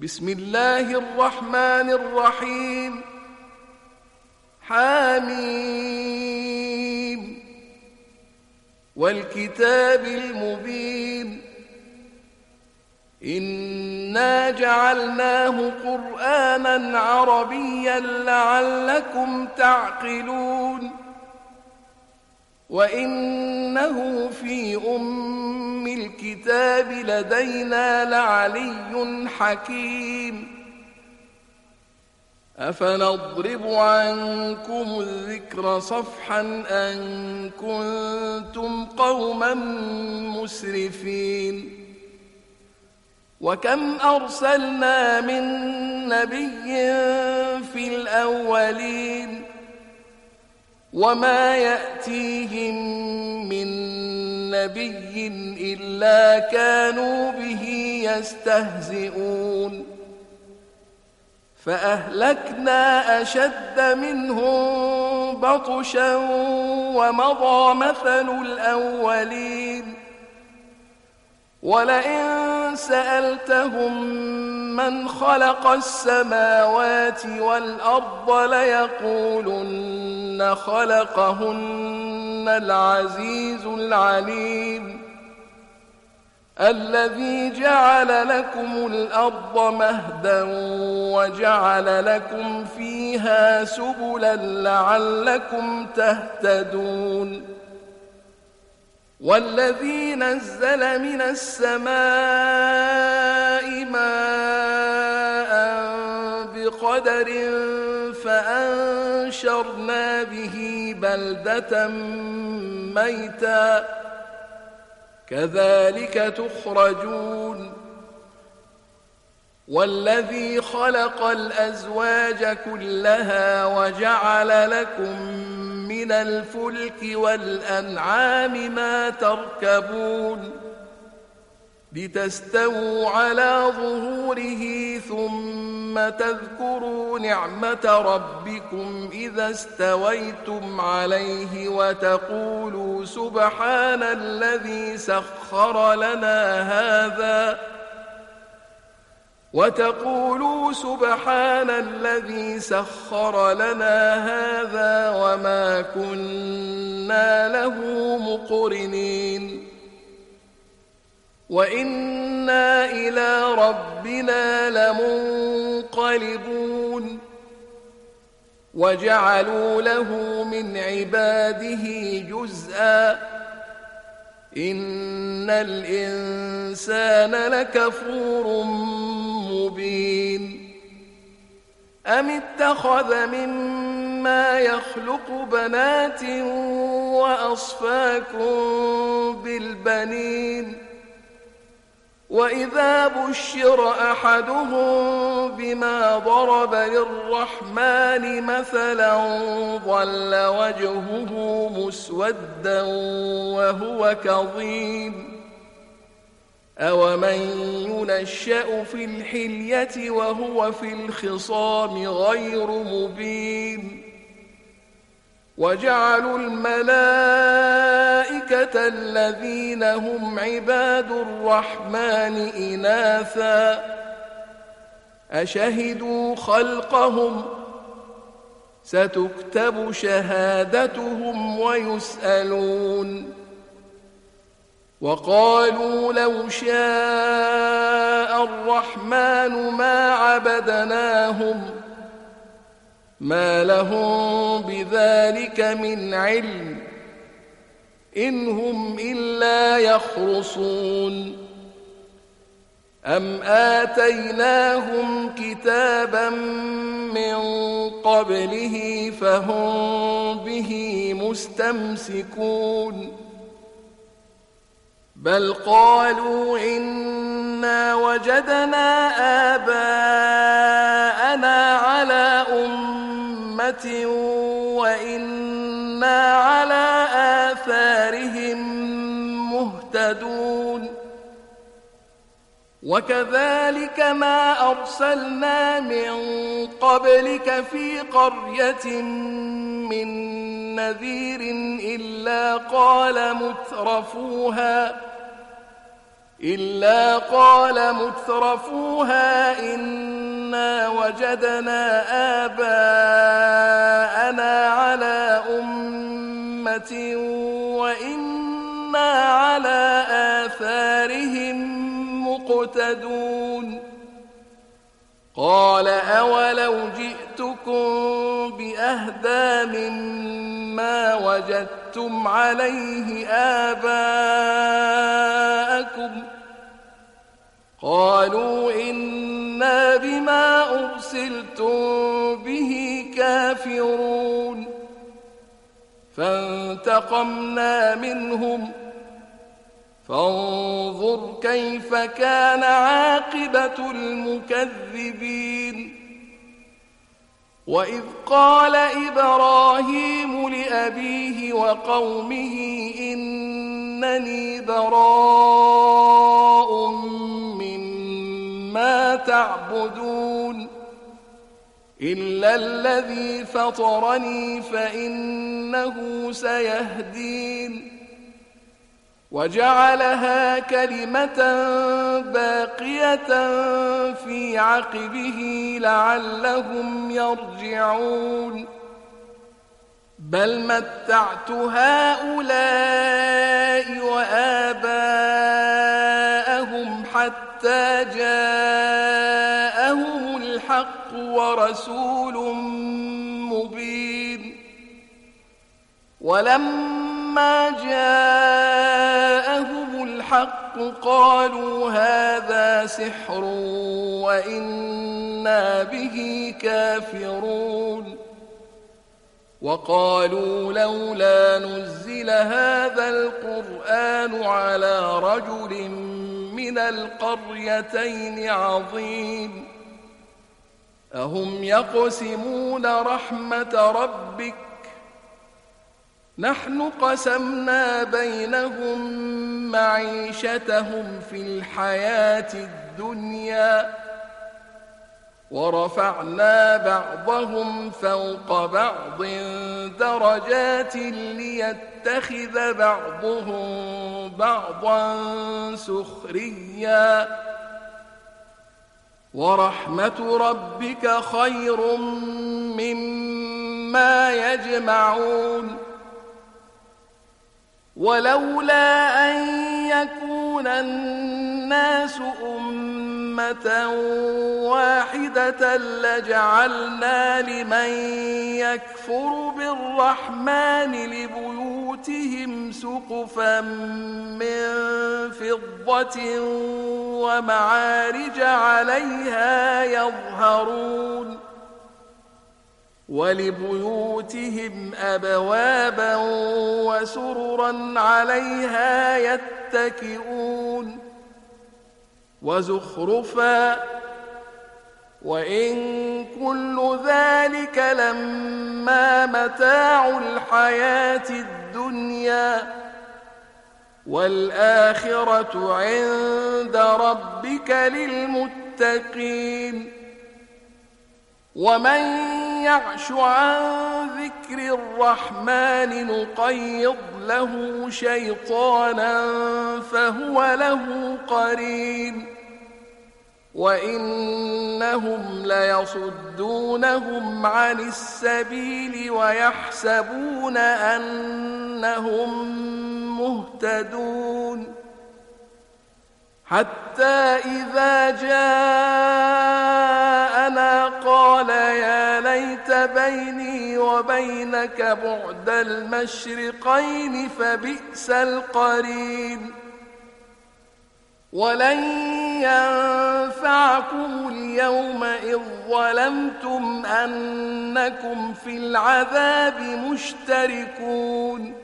بسم الله الرحمن الرحيم. حميم والكتاب المبين إنا جعلناه قرآنا عربيا لعلكم تعقلون وإنه في أم الكتاب لدينا لعلي حكيم أفنضرب عنكم الذكر صفحا أن كنتم قوما مسرفين وكم أرسلنا من نبي في الأولين وما يأتيهم من نبي إلا كانوا به يستهزئون فأهلكنا أشد منهم بطشا ومضى مثل الأولين ولئن سألتهم من خلق السماوات والأرض ليقولن خلقهن العزيز العليم الذي جعل لكم الأرض مهدا وجعل لكم فيها سبلا لعلكم تهتدون والذي نزل من السماء ماء بقدر فأنشرنا به بلدة ميتا كذلك تخرجون والذي خلق الأزواج كلها وجعل لكم من الفلك والأنعام ما تركبون لتستووا على ظهوره ثم تذكروا نعمة ربكم إذا استويتم عليه وتقولوا سبحان الذي سخر لنا هذا وما كنا له مقرنين وإنا إلى ربنا لمنقلبون وجعلوا له من عباده جزءا إن الإنسان لكفور مبين أم اتخذ مما يخلق بنات وأصفاكم بالبنين وإذا بشر أحدهم بما ضرب للرحمن مثلا ظل وجهه مسودا وهو كظيم أومن ينشأ في الحلية وهو في الخصام غير مبين وجعلوا الملائكة الذين هم عباد الرحمن إناثا أشهدوا خلقهم ستكتب شهادتهم ويسألون وقالوا لو شاء الرحمن ما عبدناهم ما لهم بذلك من علم إن هم إلا يخرصون أم آتيناهم كتابا من قبله فهم به مستمسكون بل قالوا إنا وجدنا آباءنا على أمة وإنا على آثارهم مهتدون وكذلك ما أرسلنا من قبلك في قرية من نذير إلا قال مترفوها إلا قال مترفوها إنا وجدنا آباءنا على أمة وإنا على آثارهم مقتدون قال أولو جئتكم بأهدى مما وجدتم عليه آباءكم قالوا إنا بما أرسلتم به كافرون فانتقمنا منهم فانظر كيف كان عاقبة المكذبين وإذ قال إبراهيم لأبيه وقومه إنني براء مما تعبدون إلا الذي فطرني فإنه سيهدين وجعلها كلمة باقية في عقبه لعلهم يرجعون بل متعت هؤلاء وآباءهم حتى جاءهم الحق ورسول مبين ولما جاءهم الحق قالوا هذا سحر وإنا به كافرون وقالوا لولا نزل هذا القرآن على رجل من القريتين عظيم أهم يقسمون رحمة ربك نحن قسمنا بينهم معيشتهم في الحياة الدنيا ورفعنا بعضهم فوق بعض درجات ليتخذ بعضهم بعضا سخريا ورحمة ربك خير مما يجمعون ولولا أن يكون الناس أمة واحدة لجعلنا لمن يكفر بالرحمن لبيوتهم سقفا من فضة ومعارج عليها يظهرون ولبيوتهم أبوابا وسررا عليها يتكئون وزخرفا وإن كل ذلك لما متاع الحياة الدنيا والآخرة عند ربك للمتقين ومن يعش عن ذكر الرحمن نقيض له شيطانا فهو له قرين وإنهم ليصدونهم عن السبيل ويحسبون أنهم مهتدون حتى إذا جاءنا قال يا ليت بيني وبينك بعد المشرقين فبئس القرين ولن ينفعكم اليوم إذ ظلمتم أنكم في العذاب مشتركون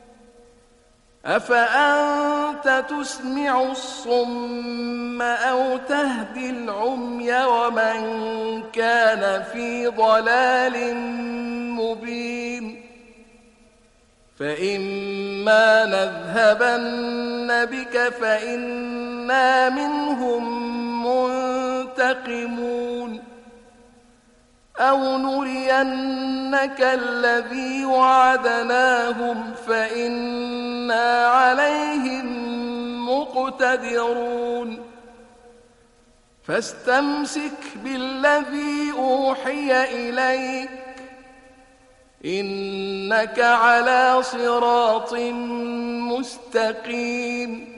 أفأنت تسمع الصم أو تهدي العمي ومن كان في ضلال مبين فإما نذهبن بك فإنا منهم منتقمون أو نرينك الذي وعدناهم فإنا عليهم مقتدرون فاستمسك بالذي أوحي إليك إنك على صراط مستقيم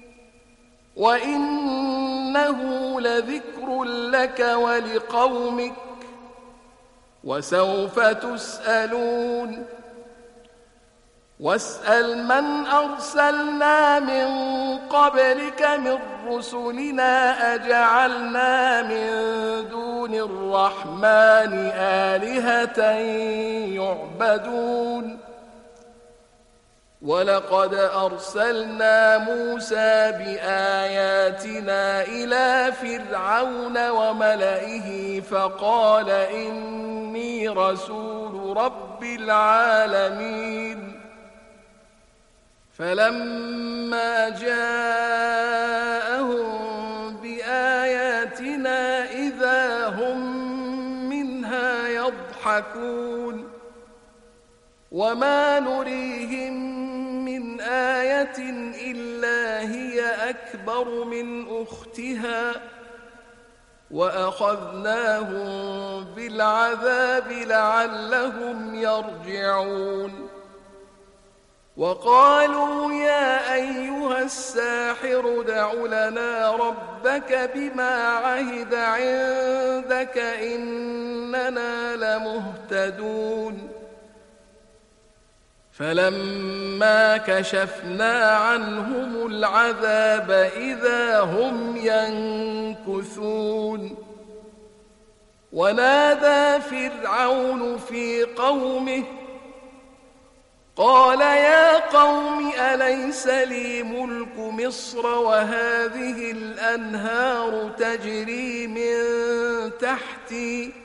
وإنه لذكر لك ولقومك وسوف تسألون واسأل من أرسلنا من قبلك من رسلنا أجعلنا من دون الرحمن آلهة يعبدون ولقد أرسلنا موسى بآياتنا إلى فرعون وملئه فقال إني رسول رب العالمين فلما جاءهم بآياتنا إذا هم منها يضحكون وما نريهم من آية إلا هي أكبر من أختها وأخذناهم بالعذاب لعلهم يرجعون وقالوا يا أيها الساحر ادع لنا ربك بما عهد عندك إننا لمهتدون فلما كشفنا عنهم العذاب إذا هم ينكثون ونادى فرعون في قومه قال يا قوم أليس لي ملك مصر وهذه الأنهار تجري من تحتي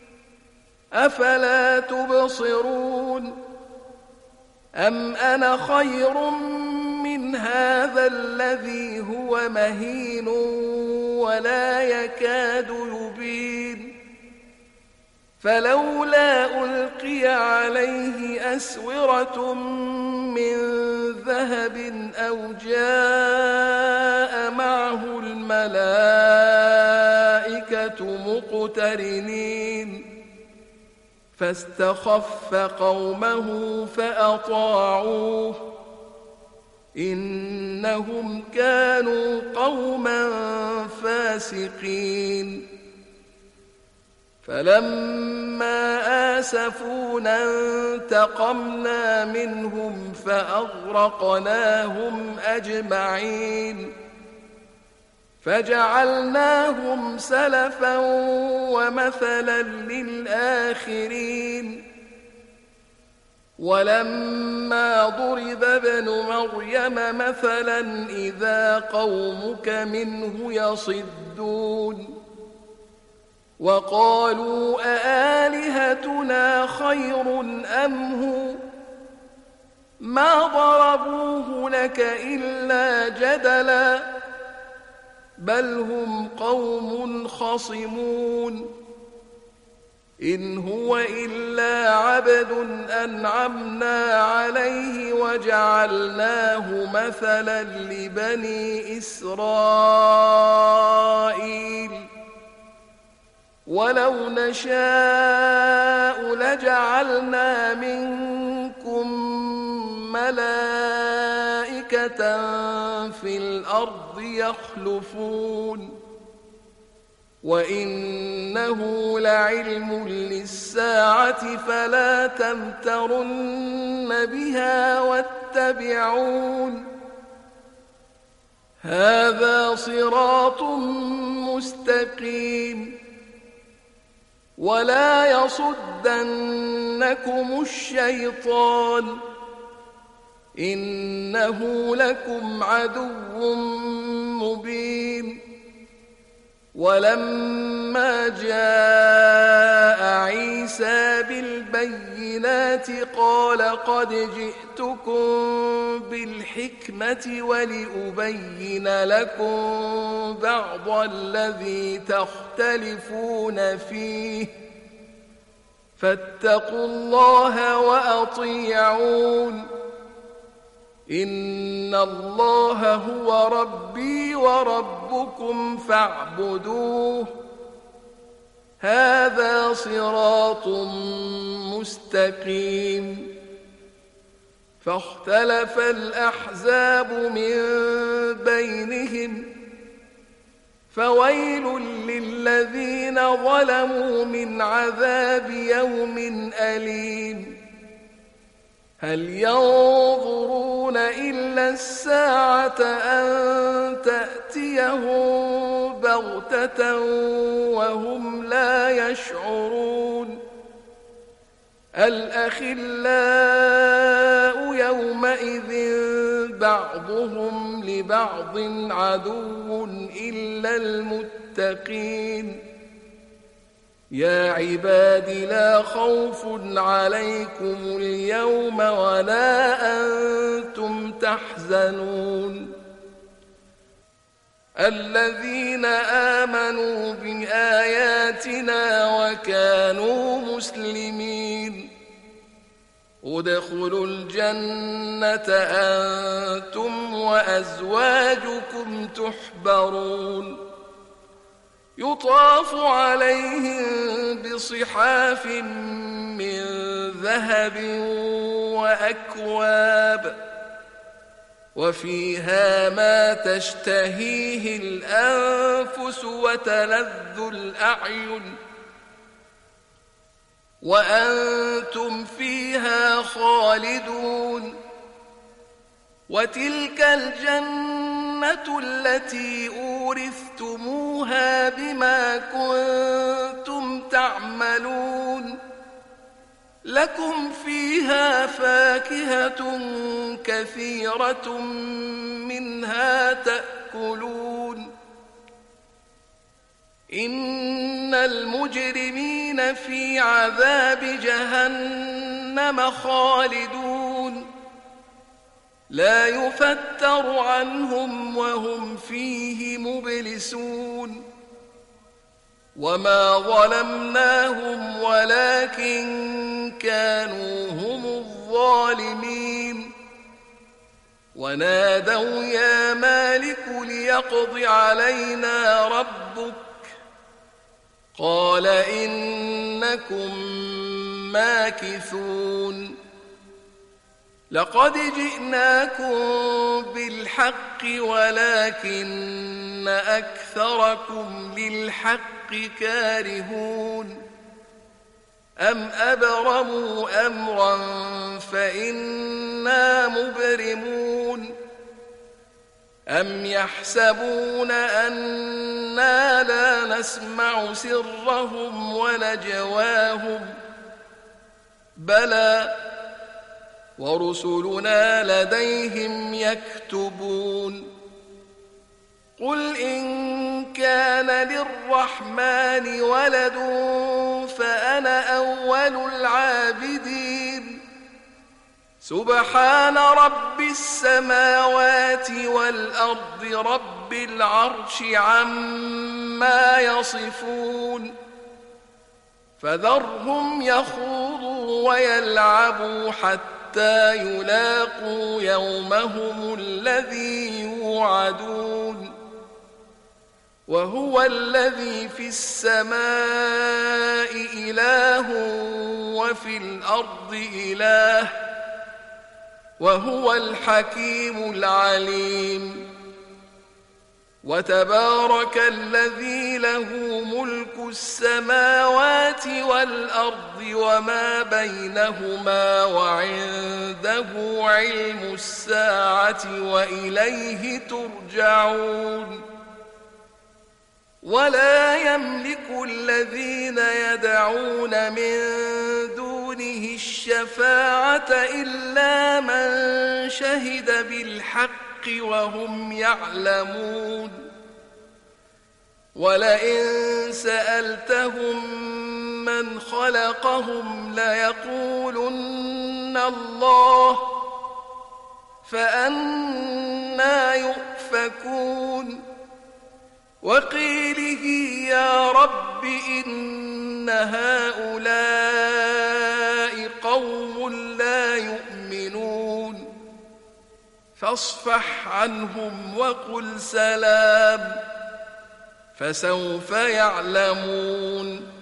أفلا تبصرون أم أنا خير من هذا الذي هو مهين ولا يكاد يبين فلولا ألقي عليه أسورة من ذهب أو جاء معه الملائكة مقترنين فاستخف قومه فأطاعوه إنهم كانوا قوما فاسقين فلما آسفونا انتقمنا منهم فأغرقناهم أجمعين فجعلناهم سلفا ومثلا للآخرين ولما ضرب ابن مريم مثلا إذا قومك منه يصدون وقالوا أآلهتنا خير أم هو ما ضربوه لك إلا جدلا بل هم قوم خصمون إن هو إلا عبد أنعمنا عليه وجعلناه مثلا لبني إسرائيل ولو نشاء لجعلنا منكم ملائكة في الأرض يخلفون وإنه لعلم للساعة فلا تمترن بها واتبعون هذا صراط مستقيم ولا يصدنكم الشيطان إنه لكم عدو مبين ولما جاء عيسى بالبينات قال قد جئتكم بالحكمة ولأبين لكم بعض الذي تختلفون فيه فاتقوا الله وأطيعون إن الله هو ربي وربكم فاعبدوه هذا صراط مستقيم فاختلف الأحزاب من بينهم فويل للذين ظلموا من عذاب يوم أليم هل ينظرون إلا الساعة أن تأتيهم بغتة وهم لا يشعرون الأخلاء يومئذ بعضهم لبعض عدو إلا المتقين يا عباد لا خوف عليكم اليوم ولا أنتم تحزنون الذين آمنوا بآياتنا وكانوا مسلمين ادخلوا الجنة أنتم وأزواجكم تحبرون يطاف عليهم بصحاف من ذهب وأكواب وفيها ما تشتهيه الأنفس وتلذ الأعين وأنتم فيها خالدون وتلك الجنة التي أورثتموها بما كنتم تعملون لكم فيها فاكهة كثيرة منها تأكلون إن المجرمين في عذاب جهنم خالدون لا يفتر عنهم وهم فيه مبلسون وما ظلمناهم ولكن كانوا هم الظالمين ونادوا يا مالك ليقض علينا ربك قال إنكم ماكثون لقد جئناكم بالحق ولكن أكثركم للحق كارهون أم أبرموا أمرا فإنا مبرمون أم يحسبون أنا لا نسمع سرهم ونجواهم بلى ورسلنا لديهم يكتبون قل إن كان للرحمن ولد فأنا أول العابدين سبحان رب السماوات والأرض رب العرش عما يصفون فذرهم يخوضوا ويلعبوا حتى يلاقوا يومهم الذي يوعدون وهو الذي في السماء إله وفي الأرض إله وهو الحكيم العليم وتبارك الذي له ملك السماوات والأرض وما بينهما وعنده علم الساعة وإليه ترجعون ولا يملك الذين يدعون من دونه الشفاعة إلا من شهد بالحق وهم يعلمون ولئن سألتهم من خلقهم ليقولن الله فأنى يؤفكون وقيله يا رب إن هؤلاء قوم لا يؤمنون فاصفح عنهم وقل سلام فسوف يعلمون